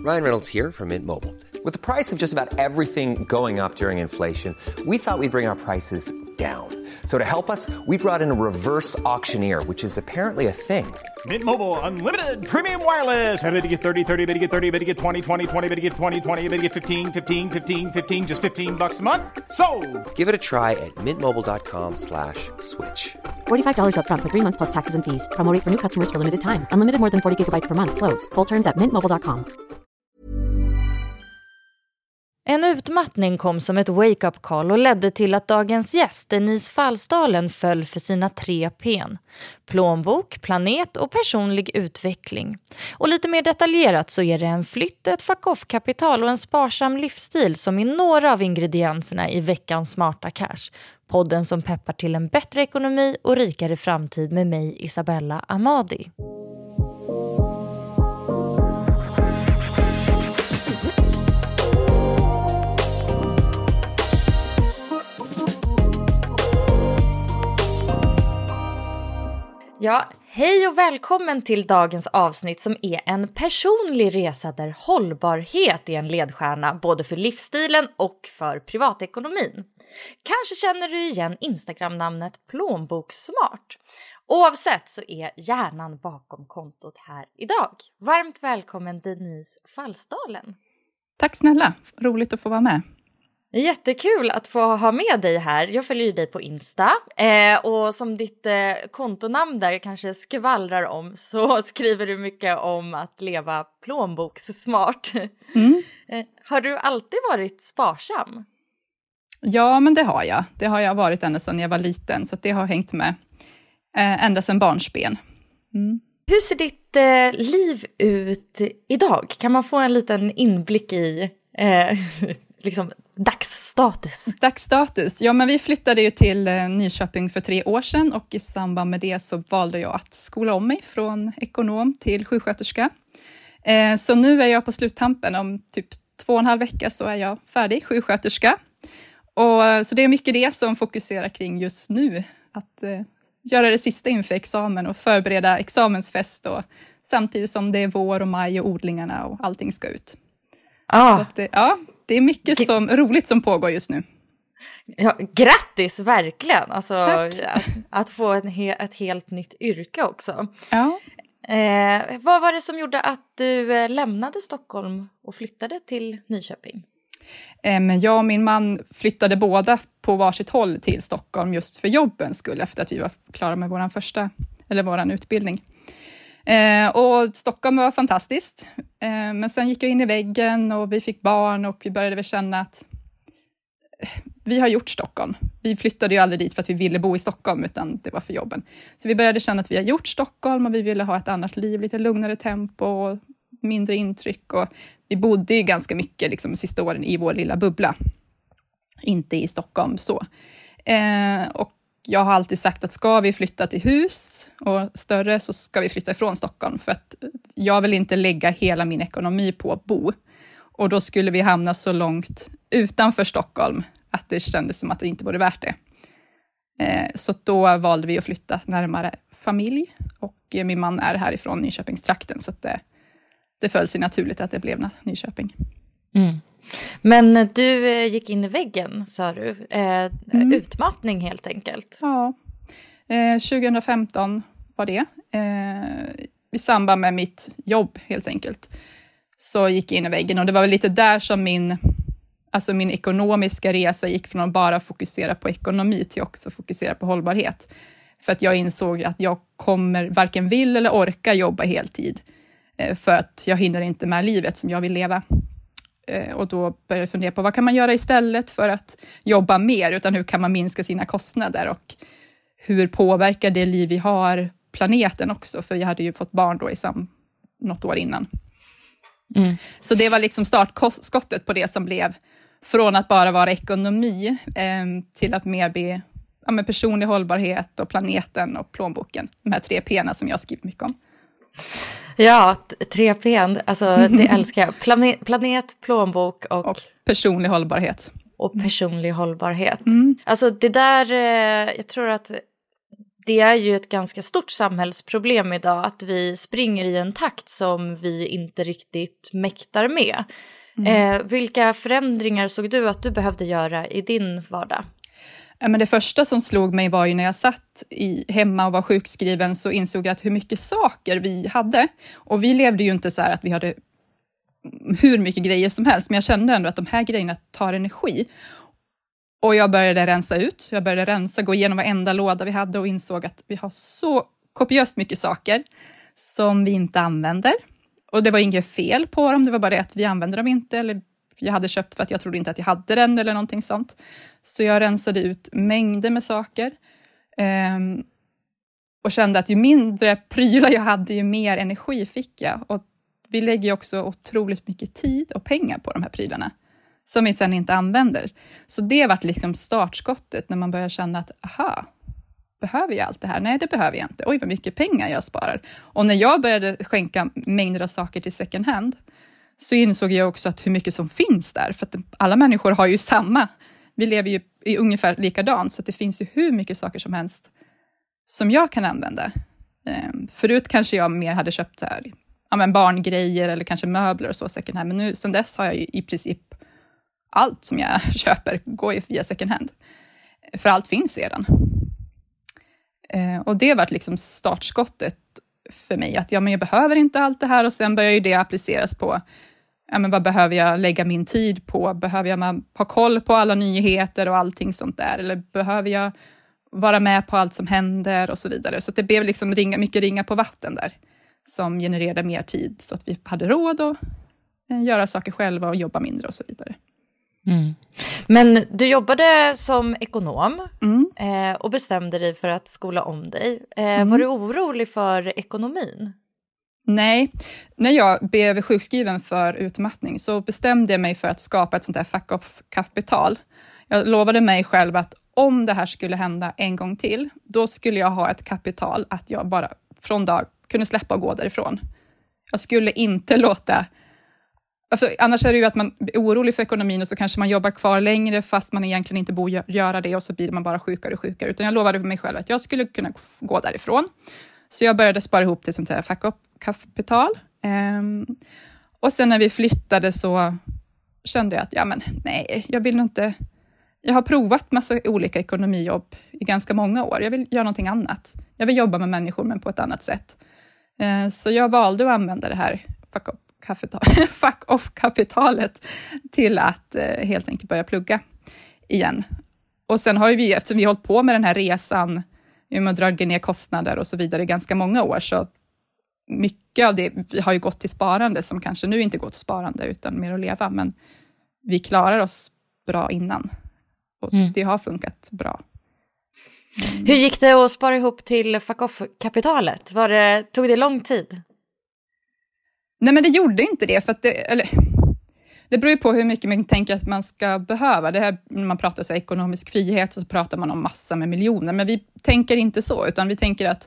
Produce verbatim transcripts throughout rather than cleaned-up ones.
Ryan Reynolds here from Mint Mobile. With the price of just about everything going up during inflation, we thought we'd bring our prices down. So to help us, we brought in a reverse auctioneer, which is apparently a thing. Mint Mobile Unlimited Premium Wireless. How to get thirty, thirty, how to get thirty, how to get twenty, twenty, twenty, how to get twenty, twenty, how to get fifteen, fifteen, fifteen, fifteen, just fifteen bucks a month? Sold! Give it a try at mintmobile.com slash switch. forty-five dollars up front for three months plus taxes and fees. Promo rate for new customers for limited time. Unlimited more than forty gigabytes per month. Slows full terms at mint mobile dot com. En utmattning kom som ett wake-up call och ledde till att dagens gäst, Denise Fallstahlen, föll för sina tre P:n. Plånbok, planet och personlig utveckling. Och lite mer detaljerat så är det en flytt, ett fuck-off-kapital och en sparsam livsstil som är några av ingredienserna i veckans Smarta Cash. Podden som peppar till en bättre ekonomi och rikare framtid med mig, Isabella Amadi. Ja, hej och välkommen till dagens avsnitt som är en personlig resa där hållbarhet är en ledstjärna både för livsstilen och för privatekonomin. Kanske känner du igen Instagram-namnet Plånboksmart. Oavsett så är hjärnan bakom kontot här idag. Varmt välkommen Denise Fallstahlen. Tack snälla, roligt att få vara med. Jättekul att få ha med dig här. Jag följer ju dig på Insta. Eh, och som ditt eh, kontonamn där kanske skvallrar om så skriver du mycket om att leva plånbokssmart. Mm. eh, har du alltid varit sparsam? Ja, men det har jag. Det har jag varit ända sedan jag var liten. Så det har hängt med eh, ända sedan barnsben. Mm. Hur ser ditt eh, liv ut idag? Kan man få en liten inblick i... Eh, liksom dagsstatus. Dagsstatus. Ja, men vi flyttade ju till eh, Nyköping för tre år sedan och i samband med det så valde jag att skola om mig från ekonom till sjuksköterska. Eh, så nu är jag på sluttampen. Om typ två och en halv vecka så är jag färdig sjuksköterska. Och, så det är mycket det som fokuserar kring just nu. Att eh, göra det sista inför examen och förbereda examensfest och samtidigt som det är vår och maj och odlingarna och allting ska ut. Ah. Så att det, ja, det är mycket som, roligt som pågår just nu. Ja, grattis, verkligen. Alltså, att, att få en he, ett helt nytt yrke också. Ja. Eh, vad var det som gjorde att du eh, lämnade Stockholm och flyttade till Nyköping? Eh, men jag och min man flyttade båda på varsitt håll till Stockholm just för jobbens skull efter att vi var klara med vår första, eller vår utbildning. Eh, och Stockholm var fantastiskt. Eh, men sen gick jag in i väggen och vi fick barn och vi började väl känna att eh, vi har gjort Stockholm. Vi flyttade ju aldrig dit för att vi ville bo i Stockholm utan det var för jobben. Så vi började känna att vi har gjort Stockholm och vi ville ha ett annat liv, lite lugnare tempo och mindre intryck. Och vi bodde ju ganska mycket liksom, de sista åren i vår lilla bubbla. Inte i Stockholm så. Eh, och jag har alltid sagt att ska vi flytta till hus och större så ska vi flytta ifrån Stockholm. För att jag vill inte lägga hela min ekonomi på att bo. Och då skulle vi hamna så långt utanför Stockholm att det kändes som att det inte vore värt det. Eh, så då valde vi att flytta närmare familj. Och min man är härifrån Nyköpingstrakten så att det, det föll sig naturligt att det blev Nyköping. Mm. Men du gick in i väggen, sa du. Eh, mm. Utmattning helt enkelt. Ja, eh, tjugo femton var det. Eh, I samband med mitt jobb helt enkelt. Så gick jag in i väggen och det var väl lite där som min, alltså min ekonomiska resa gick från att bara fokusera på ekonomi till också fokusera på hållbarhet. För att jag insåg att jag kommer varken vill eller orka jobba heltid. Eh, för att jag hinner inte med livet som jag vill leva. Och då började jag fundera på vad kan man göra istället för att jobba mer, utan hur kan man minska sina kostnader och hur påverkar det liv vi har planeten också, för jag hade ju fått barn då i sam något år innan. Mm. Så det var liksom startskottet på det som blev från att bara vara ekonomi eh, till att mer bli ja, med personlig hållbarhet och planeten och plånboken. De här tre P:na som jag skrivit mycket om. Ja, tre P:n, alltså det älskar jag. Planet, planet plånbok och... och personlig hållbarhet. Och personlig hållbarhet. Mm. Alltså det där, jag tror att det är ju ett ganska stort samhällsproblem idag att vi springer i en takt som vi inte riktigt mäktar med. Mm. Eh, vilka förändringar såg du att du behövde göra i din vardag? Ja, men det första som slog mig var ju när jag satt i, hemma och var sjukskriven, så insåg jag att hur mycket saker vi hade. Och vi levde ju inte så här att vi hade hur mycket grejer som helst, men jag kände ändå att de här grejerna tar energi. Och jag började rensa ut, jag började rensa, gå igenom varenda låda vi hade och insåg att vi har så kopiöst mycket saker som vi inte använder. Och det var inget fel på dem, det var bara det att vi använde dem inte, eller jag hade köpt för att jag trodde inte att jag hade den eller någonting sånt. Så jag rensade ut mängder med saker. Um, och kände att ju mindre prylar jag hade, ju mer energi fick jag. Och vi lägger också otroligt mycket tid och pengar på de här prylarna som vi sedan inte använder. Så det var liksom startskottet när man börjar känna att, aha, behöver jag allt det här? Nej, det behöver jag inte. Oj, vad mycket pengar jag sparar. Och när jag började skänka mängder av saker till second hand, så insåg jag också att hur mycket som finns där. För att alla människor har ju samma. Vi lever ju i ungefär likadant, så att det finns ju hur mycket saker som helst som jag kan använda. Ehm, förut kanske jag mer hade köpt så här, ja, men barngrejer eller kanske möbler och så second hand. Men nu, sen dess har jag ju i princip allt som jag köper går ju via second hand. För allt finns redan. Ehm, och det var liksom startskottet för mig. Att ja, men jag behöver inte allt det här, och sen börjar ju det appliceras på, ja, men vad behöver jag lägga min tid på? Behöver jag ha koll på alla nyheter och allting sånt där? Eller behöver jag vara med på allt som händer och så vidare? Så att det blev liksom ringa, mycket ringa på vatten där, som genererade mer tid så att vi hade råd att göra saker själva och jobba mindre och så vidare. Mm. Men du jobbade som ekonom mm. eh, och bestämde dig för att skola om dig. Eh, mm. Var du orolig för ekonomin? Nej, när jag blev sjukskriven för utmattning så bestämde jag mig för att skapa ett sånt här fuck-off-kapital. Jag lovade mig själv att om det här skulle hända en gång till, då skulle jag ha ett kapital att jag bara från dag kunde släppa och gå därifrån. Jag skulle inte låta... Alltså, annars är det ju att man är orolig för ekonomin och så kanske man jobbar kvar längre fast man egentligen inte borde göra det, och så blir man bara sjukare och sjukare. Utan jag lovade för mig själv att jag skulle kunna gå därifrån. Så jag började spara ihop till sånt här fuck-up-kapital. Um, och sen när vi flyttade så kände jag att ja, men, nej, jag vill inte... Jag har provat massa olika ekonomijobb i ganska många år. Jag vill göra någonting annat. Jag vill jobba med människor, men på ett annat sätt. Uh, så jag valde att använda det här fuck-up fuck off-kapitalet till att eh, helt enkelt börja plugga igen. Och sen har ju vi, eftersom vi har hållit på med den här resan med att dra ner kostnader och så vidare i ganska många år, så mycket av det har ju gått till sparande som kanske nu inte går till sparande utan mer att leva, men vi klarar oss bra innan. Och mm. det har funkat bra. Mm. Hur gick det att spara ihop till fuck off-kapitalet? Var det, tog det lång tid? Nej, men det gjorde inte det, för att det, eller, det beror ju på hur mycket man tänker att man ska behöva. Det här, när man pratar så ekonomisk frihet så pratar man om massa med miljoner, men vi tänker inte så, utan vi tänker att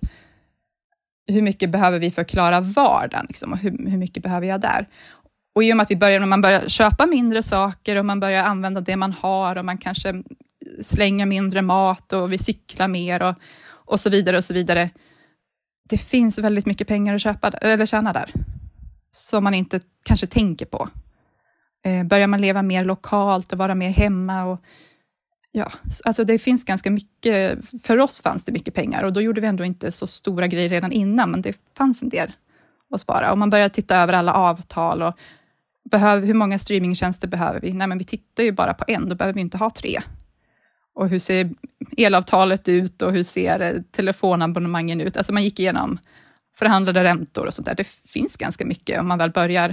hur mycket behöver vi för att klara vardagen liksom, och hur, hur mycket behöver jag där? Och i och med att vi börjar, när man börjar köpa mindre saker och man börjar använda det man har och man kanske slänger mindre mat och vi cyklar mer och, och så vidare och så vidare. Det finns väldigt mycket pengar att köpa eller tjäna där, som man inte kanske tänker på. Eh, börjar man leva mer lokalt och vara mer hemma. Och, ja, alltså det finns ganska mycket, för oss fanns det mycket pengar. Och då gjorde vi ändå inte så stora grejer redan innan. Men det fanns en del att spara. Och man börjar titta över alla avtal. Och behöver, hur många streamingtjänster behöver vi? Nej, men vi tittar ju bara på en. Då behöver vi inte ha tre. Och hur ser elavtalet ut? Och hur ser telefonabonnemangen ut? Alltså man gick igenom förhandlade räntor och sånt där. Det finns ganska mycket om man väl börjar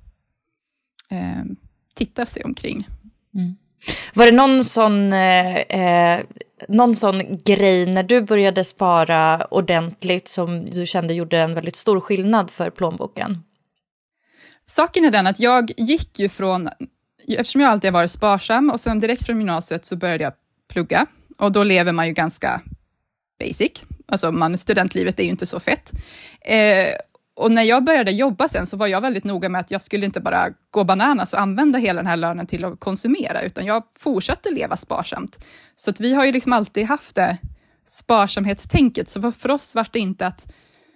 eh, titta sig omkring. Mm. Var det någon sån, eh, någon sån grej när du började spara ordentligt som du kände gjorde en väldigt stor skillnad för plånboken? Saken är den att jag gick ju från, eftersom jag alltid har varit sparsam, och sen direkt från gymnasiet så började jag plugga. Och då lever man ju ganska basic. Alltså man, studentlivet är ju inte så fett. Eh, och när jag började jobba sen så var jag väldigt noga med att jag skulle inte bara gå bananas och använda hela den här lönen till att konsumera, utan jag fortsatte leva sparsamt. Så att vi har ju liksom alltid haft det sparsamhetstänket. Så för oss var det inte att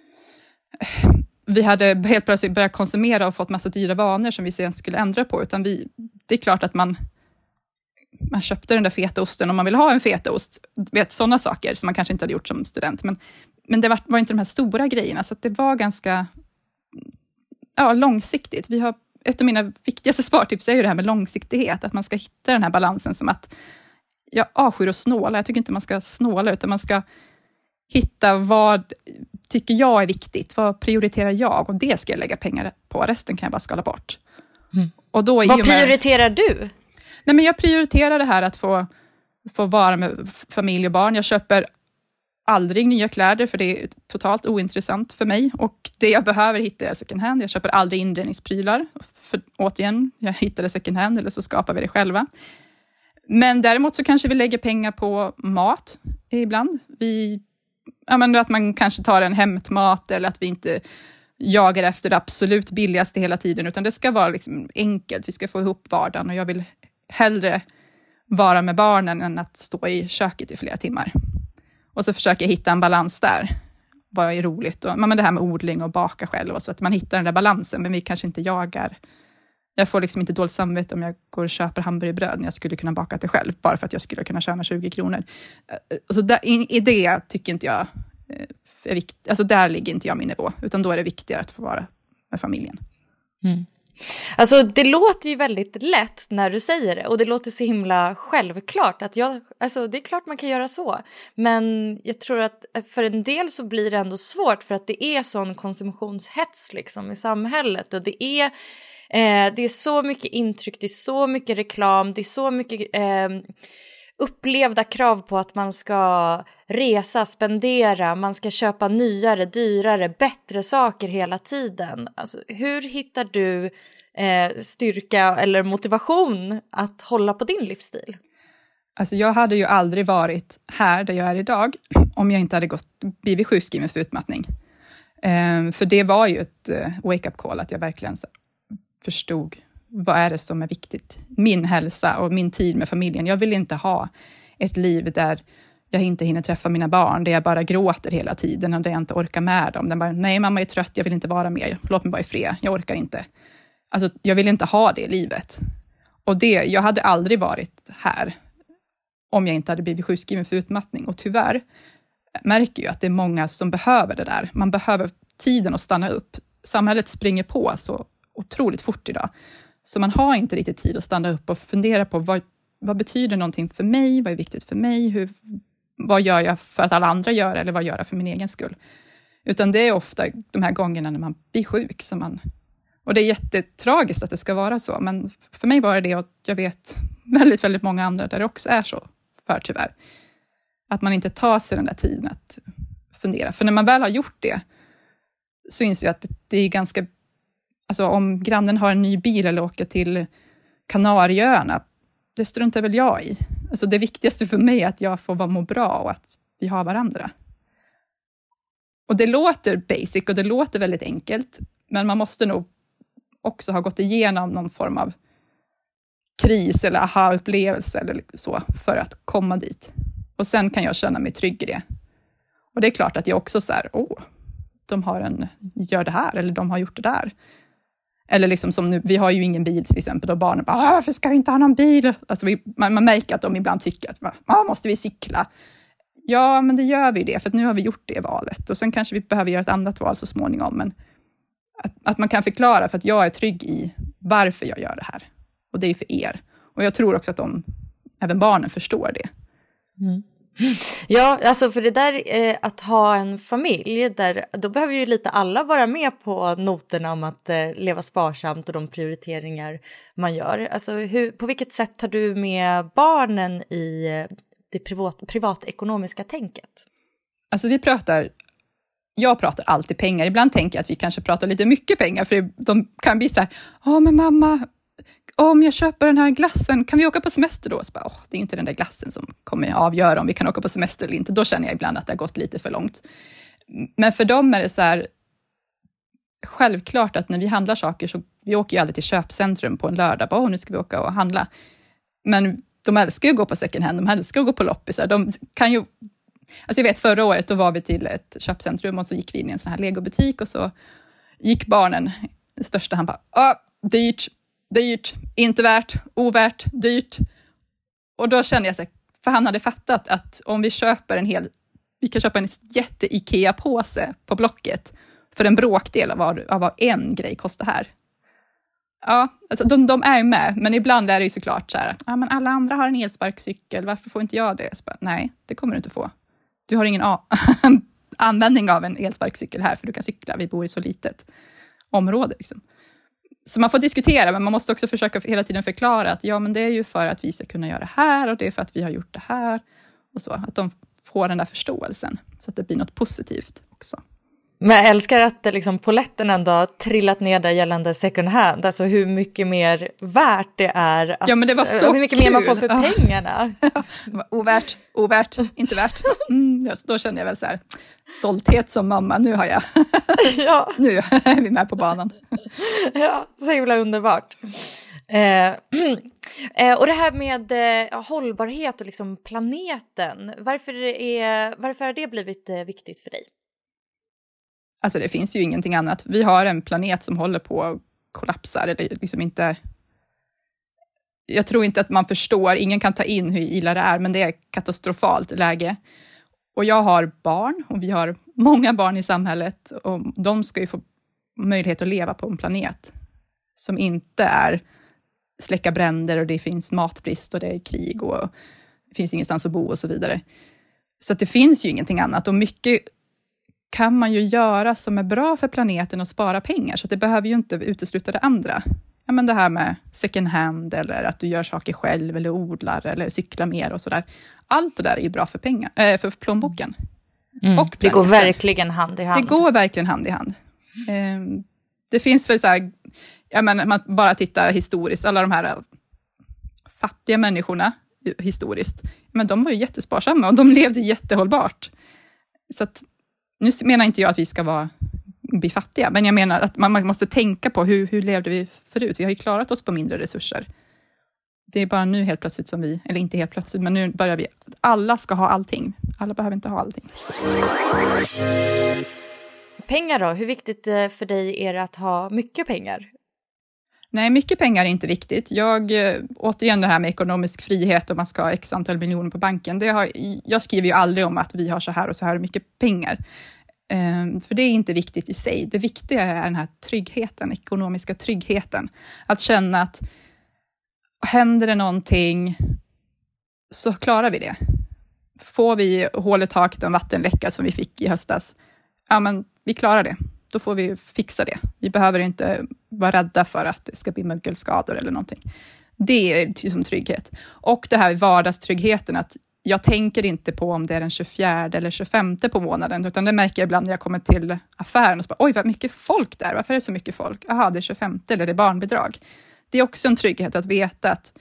vi hade helt plötsligt börjat konsumera och fått massa dyra vanor som vi sen skulle ändra på. Utan vi, det är klart att man, man köpte den där fetaosten om man vill ha en fetaost. Vet, sådana saker som man kanske inte hade gjort som student. Men, men det var, var inte de här stora grejerna. Så att det var ganska ja, långsiktigt. Vi har, ett av mina viktigaste spartips är ju det här med långsiktighet. Att man ska hitta den här balansen som att jag avskyr att snåla. Jag tycker inte man ska snåla utan man ska hitta vad tycker jag är viktigt. Vad prioriterar jag? Och det ska jag lägga pengar på. Resten kan jag bara skala bort. Mm. Och då vad prioriterar med, du? Nej, men jag prioriterar det här att få, få vara med familj och barn. Jag köper aldrig nya kläder för det är totalt ointressant för mig. Och det jag behöver hittar jag second hand. Jag köper aldrig inredningsprylar. För återigen, jag hittar det second hand eller så skapar vi det själva. Men däremot så kanske vi lägger pengar på mat ibland. Vi, ja, men att man kanske tar en hämtmat eller att vi inte jagar efter det absolut billigaste hela tiden. Utan det ska vara liksom enkelt. Vi ska få ihop vardagen och jag vill hellre vara med barnen än att stå i köket i flera timmar. Och så försöker jag hitta en balans där. Vad är roligt. Och, men det här med odling och baka själv. Och så att man hittar den där balansen. Men vi kanske inte jagar. Jag får liksom inte dåligt samvete om jag går och köper hamburgerbröd när jag skulle kunna baka det själv. Bara för att jag skulle kunna tjäna tjugo kronor. Så där, i, i det tycker inte jag är viktigt. Alltså där ligger inte jag min nivå. Utan då är det viktigare att få vara med familjen. Mm. Alltså det låter ju väldigt lätt när du säger det och det låter så himla självklart att jag, alltså det är klart man kan göra så, men jag tror att för en del så blir det ändå svårt för att det är sån konsumtionshets liksom i samhället och det är eh, det är så mycket intryck, det är så mycket reklam, det är så mycket eh, upplevda krav på att man ska resa, spendera, man ska köpa nyare, dyrare, bättre saker hela tiden. Alltså, hur hittar du eh, styrka eller motivation att hålla på din livsstil? Alltså jag hade ju aldrig varit här där jag är idag om jag inte hade gått, blivit sjukskriven för utmattning. Eh, för det var ju ett eh, wake-up call att jag verkligen så, förstod vad är det som är viktigt. Min hälsa och min tid med familjen. Jag vill inte ha ett liv där jag inte hinner träffa mina barn. Där jag bara gråter hela tiden och där jag inte orkar med dem. Där bara, nej mamma är trött, jag vill inte vara mer. Låt mig vara i fred, jag orkar inte. Alltså jag vill inte ha det i livet. Och det, jag hade aldrig varit här om jag inte hade blivit sjukskriven för utmattning. Och tyvärr märker jag att det är många som behöver det där. Man behöver tiden att stanna upp. Samhället springer på så otroligt fort idag. Så man har inte riktigt tid att stanna upp och fundera på vad, vad betyder någonting för mig? Vad är viktigt för mig? Hur, vad gör jag för att alla andra gör eller vad gör jag för min egen skull? Utan det är ofta de här gångerna när man blir sjuk. Som man, och det är jättetragiskt att det ska vara så. Men för mig var det det och jag vet väldigt, väldigt många andra där det också är så för tyvärr. Att man inte tar sig den där tiden att fundera. För när man väl har gjort det så inser jag att det är ganska... Alltså om grannen har en ny bil eller åker till Kanarieöarna, det struntar väl jag i. Alltså det viktigaste för mig är att jag får vara må bra och att vi har varandra. Och det låter basic och det låter väldigt enkelt. Men man måste nog också ha gått igenom någon form av kris eller aha-upplevelse eller så för att komma dit. Och sen kan jag känna mig trygg i det. Och det är klart att jag också så här, åh, de har en, gör det här eller de har gjort det där. Eller liksom som nu, vi har ju ingen bil till exempel och barnen bara, varför ska vi inte ha någon bil? Alltså vi, man, man märker att de ibland tycker att, ah, måste vi cykla? Ja, men det gör vi det för att nu har vi gjort det valet. Och sen kanske vi behöver göra ett annat val så småningom. Men att, att man kan förklara för att jag är trygg i varför jag gör det här. Och det är för er. Och jag tror också att de, även barnen förstår det. Mm. Ja, alltså för det där eh, att ha en familj där, då behöver ju lite alla vara med på noterna om att eh, leva sparsamt och de prioriteringar man gör. Alltså hur, på vilket sätt tar du med barnen i eh, det privat, privatekonomiska tänket? Alltså vi pratar, jag pratar alltid pengar. Ibland tänker jag att vi kanske pratar lite mycket pengar för de kan bli så här, ja men mamma, om jag köper den här glassen, kan vi åka på semester då? Så bara, åh, det är inte den där glassen som kommer avgöra om vi kan åka på semester eller inte. Då känner jag ibland att det har gått lite för långt. Men för dem är det så här, självklart att när vi handlar saker så, vi åker ju aldrig till köpcentrum på en lördag. Bara, åh, nu ska vi åka och handla. Men de älskar ju att gå på second hand, de älskar att gå på loppisar. De kan ju, Alltså jag vet förra året då var vi till ett köpcentrum och så gick vi in i en sån här Lego-butik och så gick barnen, den största, han bara, ah, dyrt, dyrt, inte värt, ovärt, dyrt. Och då kände jag så här, för han hade fattat att om vi köper en hel, vi kan köpa en jätte Ikea-påse på Blocket för en bråkdel av vad, av vad en grej kostar här. Ja, alltså de, de är med, men ibland är det ju såklart så här, ja, men alla andra har en elsparkcykel, varför får inte jag det? Så bara, nej, det kommer du inte få. Du har ingen a- användning av en elsparkcykel här, för du kan cykla, vi bor i så litet område liksom. Så man får diskutera, men man måste också försöka hela tiden förklara att ja, men det är ju för att vi ska kunna göra det här och det är för att vi har gjort det här och så, att de får den där förståelsen så att det blir något positivt också. Men jag älskar att det liksom poletten ändå har trillat ner där gällande second hand. Alltså hur mycket mer värt det är. Att, ja, men det var så hur mycket kul. mer man får för ja. pengarna. ovärt, ovärt, inte värt. Mm, just, då kände jag väl så här, stolthet som mamma, nu har jag. Ja. Nu är vi med på banan. Ja, så himla underbart. Eh, eh, och det här med eh, hållbarhet och liksom planeten. Varför, är, varför har det blivit eh, viktigt för dig? Alltså det finns ju ingenting annat. Vi har en planet som håller på att kollapsa. Eller liksom inte, jag tror inte att man förstår, ingen kan ta in hur illa det är, men det är katastrofalt läge. Och jag har barn och vi har många barn i samhället och de ska ju få möjlighet att leva på en planet som inte är släcka bränder och det finns matbrist och det är krig och det finns ingenstans att bo och så vidare. Så att det finns ju ingenting annat och mycket kan man ju göra som är bra för planeten och spara pengar. Så att det behöver ju inte utesluta det andra. Ja, men det här med second hand eller att du gör saker själv eller odlar eller cyklar mer och sådär. Allt det där är ju bra för pengar, äh, för plånboken. Mm, och det går verkligen hand i hand. Det går verkligen hand i hand. Mm. Det finns väl så här, ja, men man bara tittar historiskt, alla de här fattiga människorna historiskt, men de var ju jättesparsamma och de levde jättehållbart. Så att nu menar inte jag att vi ska vara, bli fattiga, men jag menar att man, man måste tänka på hur, hur levde vi förut. Vi har ju klarat oss på mindre resurser. Det är bara nu helt plötsligt som vi, eller inte helt plötsligt, men nu börjar vi, alla ska ha allting. Alla behöver inte ha allting. Pengar då? Hur viktigt för dig är det att ha mycket pengar? Nej, mycket pengar är inte viktigt. Jag, återigen det här med ekonomisk frihet och man ska ha x antal miljoner på banken. Det har, jag skriver ju aldrig om att vi har så här och så här mycket pengar. Um, för det är inte viktigt i sig. Det viktiga är den här tryggheten, ekonomiska tryggheten. Att känna att händer det någonting så klarar vi det. Får vi hål i taket och en vattenläcka som vi fick i höstas, ja men vi klarar det. Då får vi fixa det. Vi behöver inte vara rädda för att det ska bli mögelskador eller någonting. Det är som trygghet. Och det här vardagstryggheten, att jag tänker inte på om det är den tjugofjärde eller tjugofemte på månaden, utan det märker jag ibland när jag kommer till affären och så bara, oj vad mycket folk där, varför är det så mycket folk? Jaha, det är tjugofemte eller det är barnbidrag. Det är också en trygghet att veta att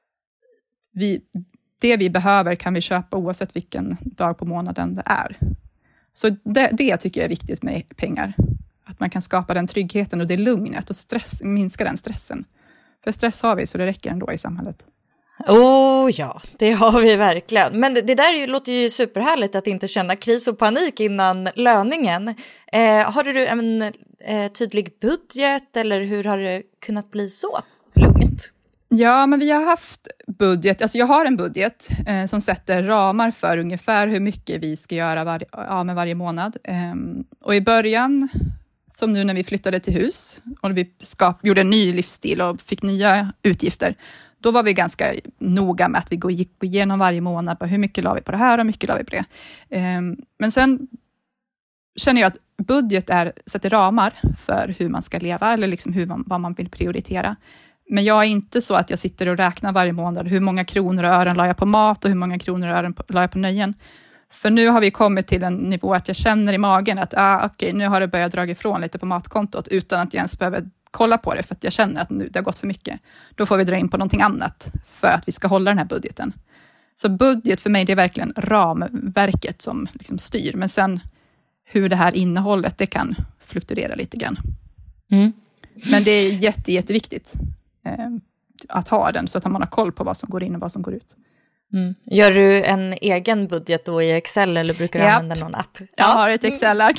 vi, det vi behöver kan vi köpa oavsett vilken dag på månaden det är. Så det, det tycker jag är viktigt med pengar. Att man kan skapa den tryggheten och det lugnet och stress, minska den stressen. För stress har vi så det räcker ändå i samhället. Oh ja, det har vi verkligen. Men det, det där ju, låter ju superhärligt att inte känna kris och panik innan löningen. Eh, har du en eh, tydlig budget eller hur har det kunnat bli så lugnt? Ja, men vi har haft budget. Alltså jag har en budget eh, som sätter ramar för ungefär hur mycket vi ska göra var, ja, med varje månad. Eh, och i början, som nu när vi flyttade till hus och vi skap, gjorde en ny livsstil och fick nya utgifter, då var vi ganska noga med att vi gick igenom varje månad på hur mycket la vi på det här och hur mycket la vi på det. Eh, men sen känner jag att budget är, sätter ramar för hur man ska leva eller liksom hur man, vad man vill prioritera. Men jag är inte så att jag sitter och räknar varje månad hur många kronor och ören la jag på mat och hur många kronor och ören la jag på nöjen. För nu har vi kommit till en nivå att jag känner i magen att ah, okej, nu har det börjat dra ifrån lite på matkontot utan att jag ens behöver kolla på det för att jag känner att nu det har gått för mycket. Då får vi dra in på någonting annat för att vi ska hålla den här budgeten. Så budget för mig, det är verkligen ramverket som liksom styr. Men sen hur det här innehållet, det kan fluktuera lite grann. Mm. Men det är jätte, jätteviktigt att ha den så att man har koll på vad som går in och vad som går ut. Mm. Gör du en egen budget då i Excel eller brukar du Japp. använda någon app? Ja. Jag har ett Excel-ark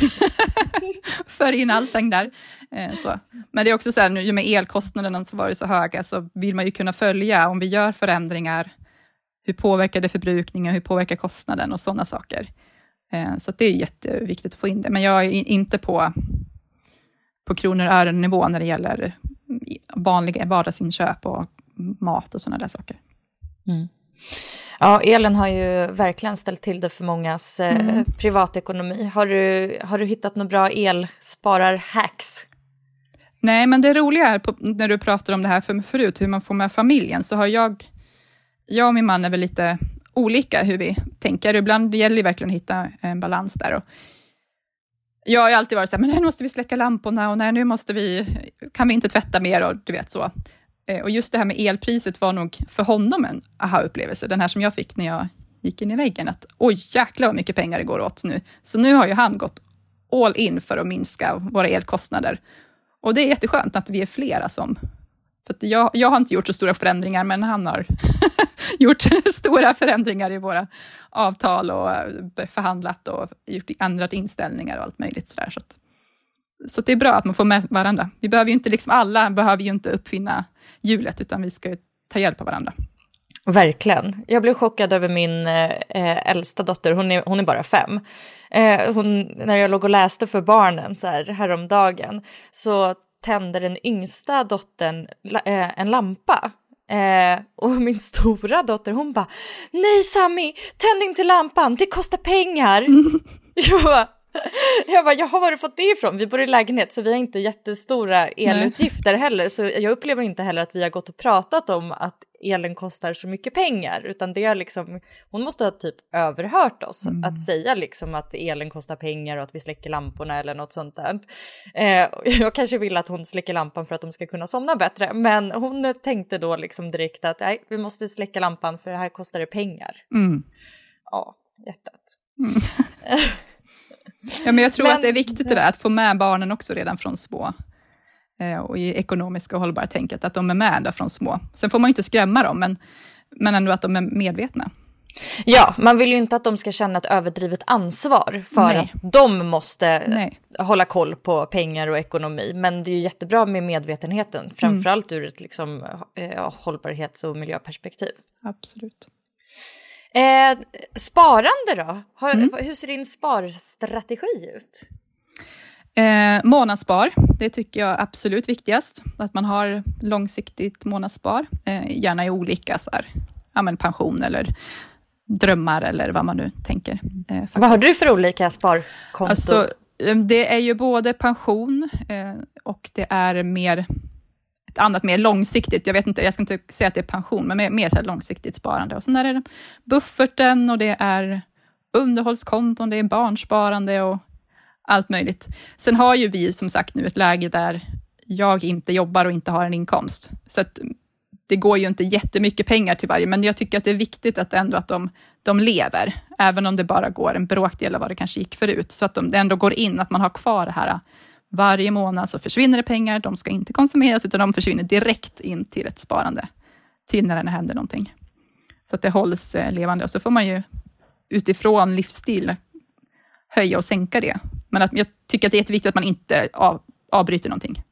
för in allting där. Eh, så. Men det är också så här, nu med elkostnaderna så var det så höga så vill man ju kunna följa om vi gör förändringar. Hur påverkar det förbrukningen, hur påverkar kostnaden och sådana saker. Eh, så det är jätteviktigt att få in det. Men jag är inte på, på kronor och ören nivå när det gäller vanliga vardagsinköp och mat och sådana där saker. Mm. Ja, elen har ju verkligen ställt till det för mångas eh, mm. privatekonomi. Har du, har du hittat några bra elsparar-hacks? Nej, men det roliga är på, när du pratar om det här för, förut, hur man får med familjen, så har jag, jag och min man är väl lite olika hur vi tänker. Ibland det gäller det verkligen att hitta en balans där. Och jag har alltid varit så här, men nu måste vi släcka lamporna och nej, nu måste vi, kan vi inte tvätta mer och du vet så. Och just det här med elpriset var nog för honom en aha-upplevelse. Den här som jag fick när jag gick in i väggen. Att oj jäklar vad mycket pengar det går åt nu. Så nu har ju han gått all in för att minska våra elkostnader. Och det är jätteskönt att vi är flera som... För att jag, jag har inte gjort så stora förändringar, men han har gjort stora förändringar i våra avtal och förhandlat och gjort ändrat inställningar och allt möjligt sådär. Så att, så att det är bra att man får med varandra. Vi behöver ju inte liksom, alla behöver ju inte uppfinna hjulet, utan vi ska ju ta hjälp av varandra. Verkligen. Jag blev chockad över min eh, äldsta dotter. Hon är, hon är bara fem. Eh, hon, när jag låg och läste för barnen så här, häromdagen, så tände den yngsta dottern eh, en lampa. Eh, och min stora dotter, hon bara, nej Sammy, tänd inte lampan, det kostar pengar. Mm. Jag bara, Jag bara, jaha, var har du fått det ifrån? Vi bor i lägenhet så vi har inte jättestora elutgifter Nej. heller. Så jag upplever inte heller att vi har gått och pratat om att elen kostar så mycket pengar. Utan det är liksom, hon måste ha typ överhört oss mm. att säga liksom att elen kostar pengar och att vi släcker lamporna eller något sånt där. Eh, jag kanske vill att hon släcker lampan för att de ska kunna somna bättre. Men hon tänkte då liksom direkt att nej, vi måste släcka lampan för det här kostar det pengar. Mm. Ja, hjärtat. Mm. Ja, men jag tror men, att det är viktigt det där, att få med barnen också redan från små. Eh, och i ekonomiska och hållbara tänket, att de är med där från små. Sen får man ju inte skrämma dem, men, men ändå att de är medvetna. Ja, man vill ju inte att de ska känna ett överdrivet ansvar för Nej. att de måste Nej. hålla koll på pengar och ekonomi. Men det är ju jättebra med medvetenheten, framförallt mm. ur ett liksom, eh, hållbarhets- och miljöperspektiv. Absolut. Eh, sparande då? Har, mm. Hur ser din sparstrategi ut? Eh, månadsspar, det tycker jag är absolut viktigast. Att man har långsiktigt månadsspar. Eh, gärna i olika så här, ja, men pension eller drömmar eller vad man nu tänker. Eh, vad har du för olika sparkonton? Alltså, det är ju både pension eh, och det är mer... ett annat mer långsiktigt, jag vet inte, jag ska inte säga att det är pension, men mer, mer så här långsiktigt sparande. Och sen är det bufferten och det är underhållskonton, det är barnsparande och allt möjligt. Sen har ju vi som sagt nu ett läge där jag inte jobbar och inte har en inkomst. Så att det går ju inte jättemycket pengar till varje, men jag tycker att det är viktigt att ändå att de, de lever, även om det bara går en bråkdel av vad det kanske gick förut. Så att de, det ändå går in, att man har kvar det här. Varje månad så försvinner det pengar, de ska inte konsumeras utan de försvinner direkt in till ett sparande. Till när det händer någonting. Så att det hålls eh, levande. Och så får man ju utifrån livsstil höja och sänka det. Men att, jag tycker att det är jätteviktigt att man inte av, avbryter någonting.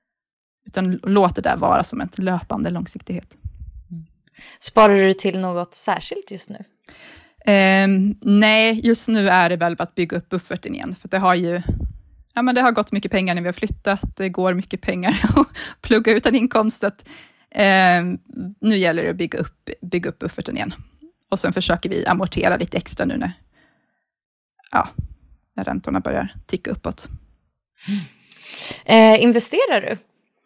Utan låter det där vara som ett löpande långsiktighet. Mm. Sparar du till något särskilt just nu? Eh, nej, just nu är det väl att bygga upp bufferten igen. För det har ju... Ja, men det har gått mycket pengar när vi har flyttat. Det går mycket pengar att plugga ut en inkomst. Att, eh, nu gäller det att bygga upp, bygga upp bufferten igen. Och sen försöker vi amortera lite extra nu när, ja, när räntorna börjar ticka uppåt. Mm. Eh, investerar du?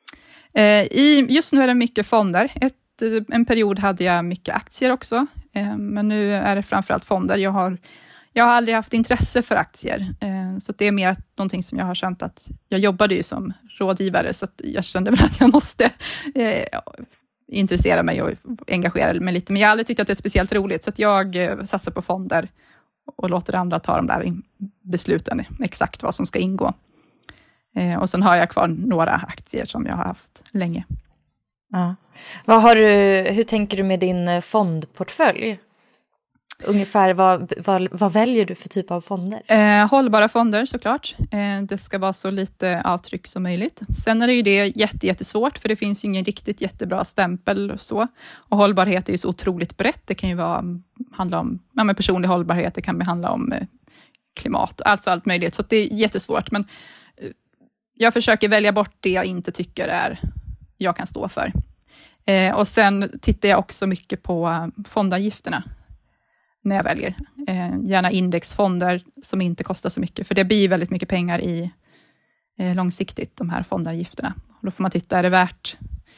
Eh, i, just nu är det mycket fonder. Ett, en period hade jag mycket aktier också. Eh, men nu är det framförallt fonder. Jag har... Jag har aldrig haft intresse för aktier, så det är mer någonting som jag har känt att jag jobbade ju som rådgivare, så att jag kände väl att jag måste eh, intressera mig och engagera mig lite. Men jag har aldrig tyckt att det är speciellt roligt, så att jag eh, satsar på fonder och låter andra ta de där besluten, exakt vad som ska ingå. Eh, och sen har jag kvar några aktier som jag har haft länge. Ja. Vad har du, hur tänker du med din fondportfölj? Ungefär vad, vad, vad väljer du för typ av fonder? Eh, hållbara fonder såklart. Eh, det ska vara så lite avtryck som möjligt. Sen är det ju det jätte, jättesvårt för det finns ju ingen riktigt jättebra stämpel och så. Och hållbarhet är ju så otroligt brett. Det kan ju vara, handla om ja, men personlig hållbarhet, det kan handla om eh, klimat, alltså allt möjligt. Så det är jättesvårt. Men eh, jag försöker välja bort det jag inte tycker är jag kan stå för. Eh, och sen tittar jag också mycket på fondavgifterna när jag väljer. Eh, gärna indexfonder som inte kostar så mycket. För det blir väldigt mycket pengar i eh, långsiktigt, de här fondavgifterna. Och då får man titta, är det värt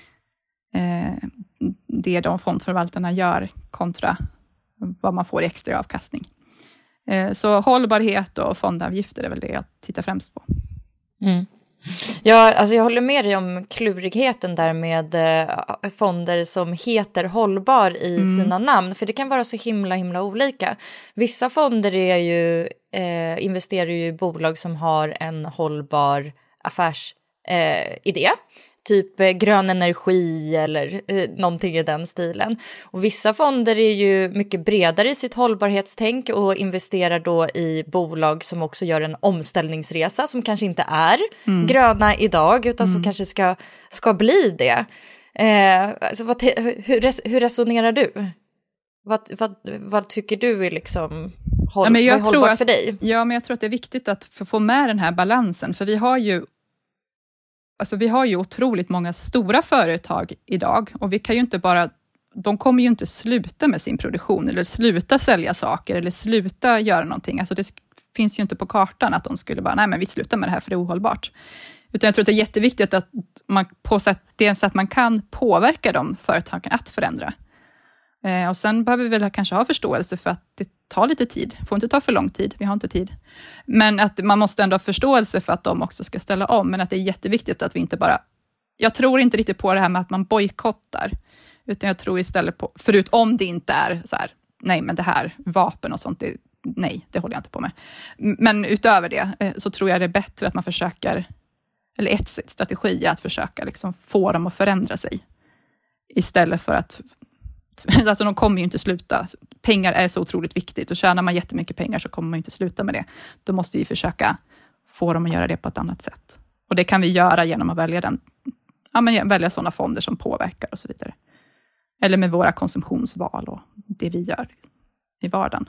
eh, det de fondförvaltarna gör kontra vad man får i extra avkastning. Eh, så hållbarhet och fondavgifter är väl det jag tittar främst på. Mm. Ja, alltså jag håller med dig om klurigheten där med eh, fonder som heter hållbar i mm. sina namn. För det kan vara så himla himla olika. Vissa fonder är ju, eh, investerar ju i bolag som har en hållbar affärsidé. Eh, typ eh, grön energi eller eh, någonting i den stilen. Och vissa fonder är ju mycket bredare i sitt hållbarhetstänk och investerar då i bolag som också gör en omställningsresa som kanske inte är mm. gröna idag utan mm. som kanske ska, ska bli det. Eh, alltså vad te- hur, hur resonerar du? Vad, vad, vad tycker du är liksom håll- ja, men jag vad är hållbart att, för dig? Ja, men jag tror att det är viktigt att få med den här balansen. För vi har ju Alltså vi har ju otroligt många stora företag idag och vi kan ju inte bara, de kommer ju inte sluta med sin produktion eller sluta sälja saker eller sluta göra någonting. Alltså det finns ju inte på kartan att de skulle bara, nej men vi slutar med det här för det är ohållbart. Utan jag tror att det är jätteviktigt att man på sätt, dels att man kan påverka de företagen att förändra. Eh, och sen behöver vi väl kanske ha förståelse för att det tar lite tid. Det får inte ta för lång tid, vi har inte tid. Men att man måste ändå ha förståelse för att de också ska ställa om. Men att det är jätteviktigt att vi inte bara... Jag tror inte riktigt på det här med att man bojkottar. Utan jag tror istället på... Förut om det inte är så här, nej men det här vapen och sånt, det, nej, det håller jag inte på med. Men utöver det så tror jag det är bättre att man försöker... Eller ett sätt strategi är att försöka liksom få dem att förändra sig. Istället för att... Alltså de kommer ju inte sluta. Pengar är så otroligt viktigt och tjänar man jättemycket pengar så kommer man inte sluta med det. Då måste vi försöka få dem att göra det på ett annat sätt. Och det kan vi göra genom att välja, den, ja, men välja sådana fonder som påverkar och så vidare. Eller med våra konsumtionsval och det vi gör i vardagen.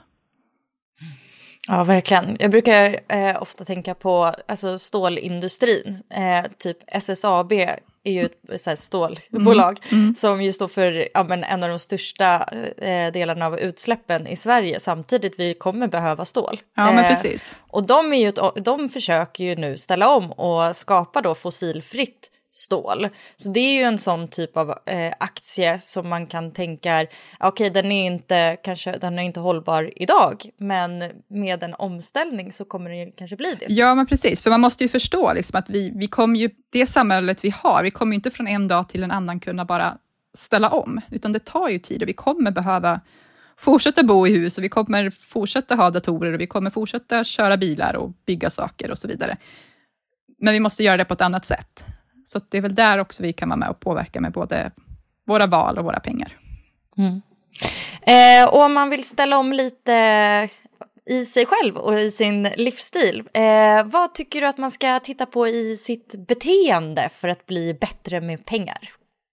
Ja, verkligen. Jag brukar eh, ofta tänka på alltså, stålindustrin. Eh, typ S S A B är ju ett så här, stålbolag mm. Mm. som ju står för ja, men, en av de största eh, delarna av utsläppen i Sverige. Samtidigt vi kommer behöva stål. Ja, men precis. Eh, och de, är ju ett, de försöker ju nu ställa om och skapa då fossilfritt stål. Så det är ju en sån typ av eh, aktie som man kan tänka, okej okay, den är inte kanske den är inte hållbar idag, men med en omställning så kommer det ju kanske bli det. Ja, men precis, för man måste ju förstå liksom att vi vi kommer ju det samhället vi har, vi kommer ju inte från en dag till en annan kunna bara ställa om, utan det tar ju tid och vi kommer behöva fortsätta bo i hus och vi kommer fortsätta ha datorer och vi kommer fortsätta köra bilar och bygga saker och så vidare. Men vi måste göra det på ett annat sätt. Så det är väl där också vi kan vara med och påverka med både våra val och våra pengar. Mm. Eh, och om man vill ställa om lite i sig själv och i sin livsstil. Eh, vad tycker du att man ska titta på i sitt beteende för att bli bättre med pengar?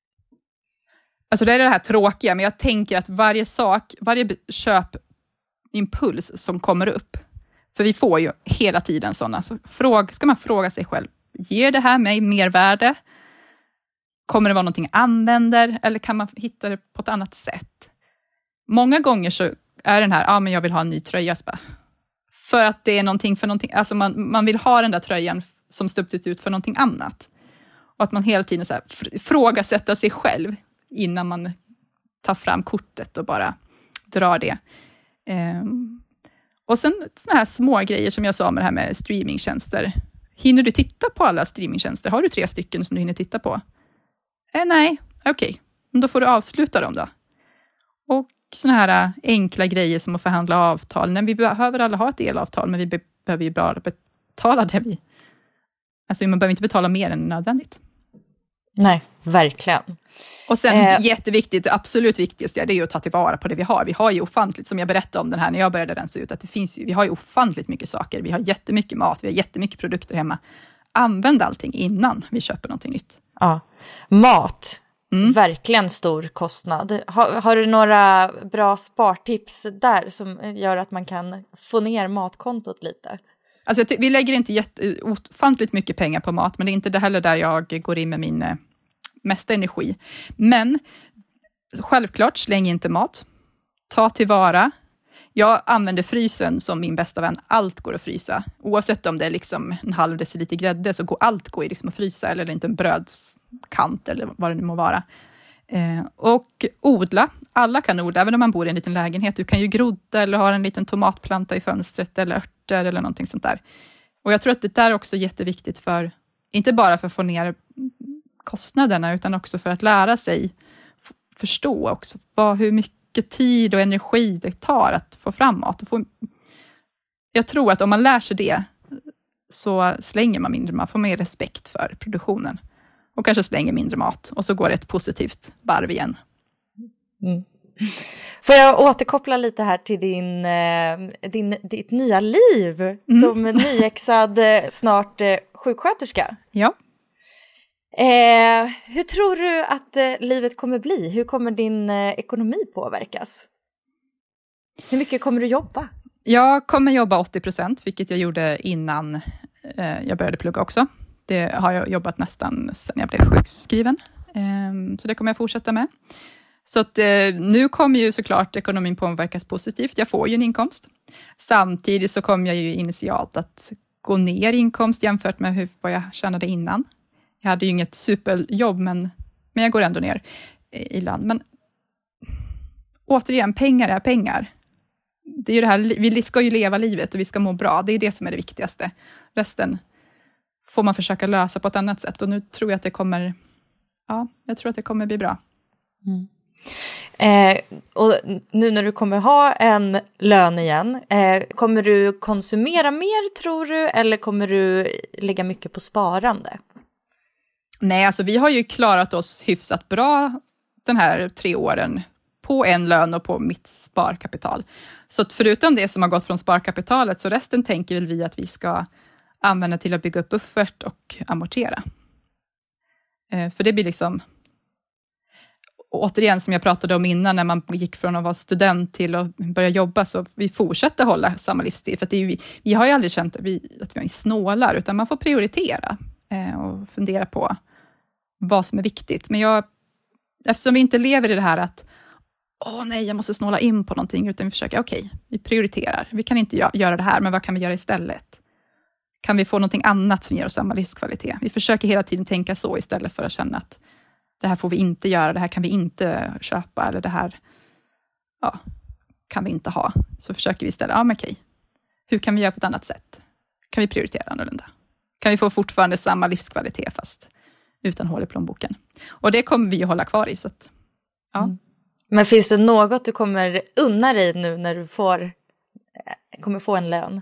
Alltså det är det här tråkiga, men jag tänker att varje sak, varje köpimpuls som kommer upp, för vi får ju hela tiden sådana, så fråga, ska man fråga sig själv, ger det här mig mervärde? Kommer det vara någonting jag använder? Eller kan man hitta det på ett annat sätt? Många gånger så är den här, ja ah, men jag vill ha en ny tröja. För att det är någonting för någonting, alltså man, man vill ha den där tröjan som stuckit ut för någonting annat. Och att man hela tiden så här frågasätter sig själv innan man tar fram kortet och bara drar det. Um, och sen såna här små grejer som jag sa med det här med streamingtjänster. Hinner du titta på alla streamingtjänster? Har du tre stycken som du hinner titta på? Eh, nej, okej. Okay. Men då får du avsluta dem då. Och såna här enkla grejer som att förhandla avtal. Nej, vi behöver alla ha ett elavtal, men vi be- behöver ju bara betala det vi... Alltså man behöver inte betala mer än nödvändigt. Nej, verkligen. Och sen eh. jätteviktigt, absolut viktigast, ja, det är ju att ta tillvara på det vi har. Vi har ju ofantligt, som jag berättade om den här när jag började rensa ut, att det finns ju, vi har ju ofantligt mycket saker. Vi har jättemycket mat, vi har jättemycket produkter hemma. Använd allting innan vi köper någonting nytt. Ja, mat. Mm. Verkligen stor kostnad. Har, har du några bra spartips där som gör att man kan få ner matkontot lite? Alltså, vi lägger inte jätte, ofantligt mycket pengar på mat, men det är inte det heller där jag går in med min eh, mesta energi. Men självklart, släng inte mat. Ta tillvara. Jag använder frysen som min bästa vän. Allt går att frysa. Oavsett om det är liksom en halv deciliter grädde, så går allt går liksom att frysa. Eller inte en brödskant eller vad det nu må vara. Eh, och odla. Alla kan odla, även om man bor i en liten lägenhet. Du kan ju grodda eller ha en liten tomatplanta i fönstret eller örter eller någonting sånt där. Och jag tror att det där är också jätteviktigt för, inte bara för att få ner kostnaderna, utan också för att lära sig f- förstå också vad, hur mycket tid och energi det tar att få fram mat. Och få, jag tror att om man lär sig det, så slänger man mindre, man får mer respekt för produktionen. Och kanske slänger mindre mat. Och så går det ett positivt varv igen. Mm. Får jag återkoppla lite här till din, din, ditt nya liv. Mm. Som nyexad, snart sjuksköterska. Ja. Eh, hur tror du att eh, livet kommer bli? Hur kommer din eh, ekonomi påverkas? Hur mycket kommer du jobba? Jag kommer jobba åttio procent, vilket jag gjorde innan eh, jag började plugga också. Det har jag jobbat nästan sedan jag blev sjukskriven. Eh, så det kommer jag fortsätta med. Så att, eh, nu kommer ju såklart ekonomin påverkas positivt. Jag får ju en inkomst. Samtidigt så kommer jag ju initialt att gå ner i inkomst jämfört med hur, vad jag tjänade innan. Jag hade ju inget superjobb, men, men jag går ändå ner i land. Men återigen, pengar är pengar. Det är ju det här, vi ska ju leva livet och vi ska må bra. Det är det som är det viktigaste. Resten får man försöka lösa på ett annat sätt. Och nu tror jag att det kommer, ja, jag tror att det kommer bli bra. Mm. Eh, och nu när du kommer ha en lön igen, eh, kommer du konsumera mer tror du? Eller kommer du lägga mycket på sparande? Nej, alltså vi har ju klarat oss hyfsat bra den här tre åren på en lön och på mitt sparkapital. Så att förutom det som har gått från sparkapitalet, så resten tänker väl vi att vi ska använda till att bygga upp buffert och amortera. Eh, för det blir liksom, återigen som jag pratade om innan, när man gick från att vara student till att börja jobba, så vi fortsätter hålla samma livsstil. För att det är ju, vi, vi har ju aldrig känt att vi, att vi är snålar, utan man får prioritera eh, och fundera på vad som är viktigt. Men jag, eftersom vi inte lever i det här att åh nej, jag måste snåla in på någonting, utan vi försöker, okej, okay, vi prioriterar. Vi kan inte göra det här, men vad kan vi göra istället? Kan vi få någonting annat som ger oss samma livskvalitet? Vi försöker hela tiden tänka så istället för att känna att det här får vi inte göra, det här kan vi inte köpa, eller det här ja, kan vi inte ha. Så försöker vi istället, ja men okej, hur kan vi göra på ett annat sätt? Kan vi prioritera annorlunda? Kan vi få fortfarande samma livskvalitet fast utan hål i plånboken? Och det kommer vi att hålla kvar i. Så att, ja. Mm. Men finns det något du kommer unna dig nu när du får, kommer få en lön?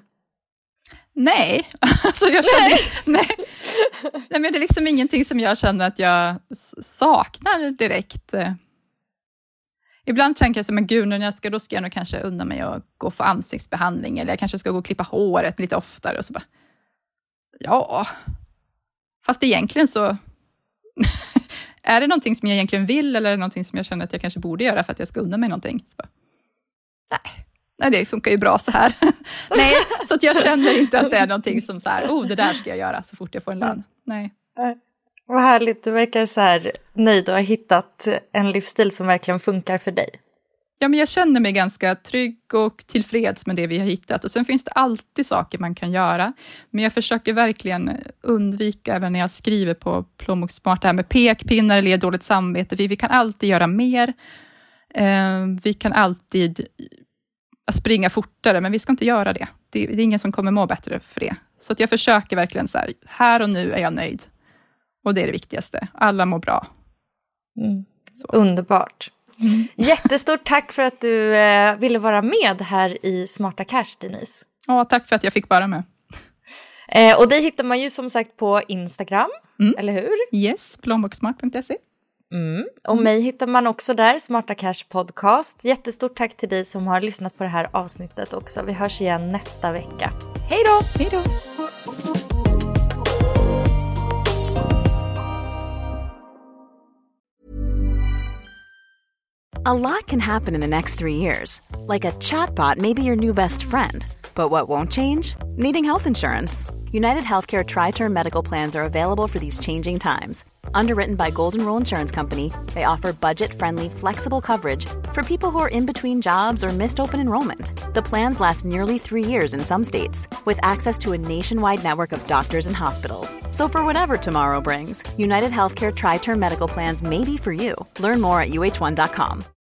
Nej, alltså jag känner, nej. nej, men det är liksom ingenting som jag känner att jag saknar direkt. Ibland tänker jag så, men gud, när jag ska, då ska jag nog kanske unna mig att gå och få ansiktsbehandling, eller jag kanske ska gå och klippa håret lite oftare och så bara, ja, fast egentligen så är det någonting som jag egentligen vill, eller är det någonting som jag känner att jag kanske borde göra för att jag ska unna mig någonting? Så bara, nej. Nej, det funkar ju bra så här. Nej, så att jag känner inte att det är någonting som så här, oh, det där ska jag göra så fort jag får en lön. Nej. Vad härligt, du verkar så här nöjd och har hittat en livsstil som verkligen funkar för dig. Ja, men jag känner mig ganska trygg och tillfreds med det vi har hittat. Och sen finns det alltid saker man kan göra. Men jag försöker verkligen undvika, även när jag skriver på Plånbokssmart, det här med pekpinnar eller dåligt samvete. Vi, vi kan alltid göra mer. Eh, vi kan alltid springa fortare, men vi ska inte göra det. det. Det är ingen som kommer må bättre för det. Så att jag försöker verkligen så här, här och nu är jag nöjd. Och det är det viktigaste. Alla mår bra. Mm. Underbart. Mm. Jättestort tack för att du eh, ville vara med här i Smarta Cash, Denise. Ja, tack för att jag fick vara med. Eh, och det hittar man ju som sagt på Instagram. Mm. Eller hur? Yes, plånboksmart punkt se. Mm. Och mig hittar man också där, Smarta Cash Podcast. Jättestort tack till dig som har lyssnat på det här avsnittet också. Vi hörs igen nästa vecka. Hej då! Hej då! A lot can happen in the next three years. Like a chatbot may be your new best friend. But what won't change? Needing health insurance. United Healthcare Tri-Term Medical Plans are available for these changing times. Underwritten by Golden Rule Insurance Company, they offer budget-friendly, flexible coverage for people who are in between jobs or missed open enrollment. The plans last nearly three years in some states, with access to a nationwide network of doctors and hospitals. So for whatever tomorrow brings, United Healthcare Tri-Term Medical Plans may be for you. Learn more at U H one dot com.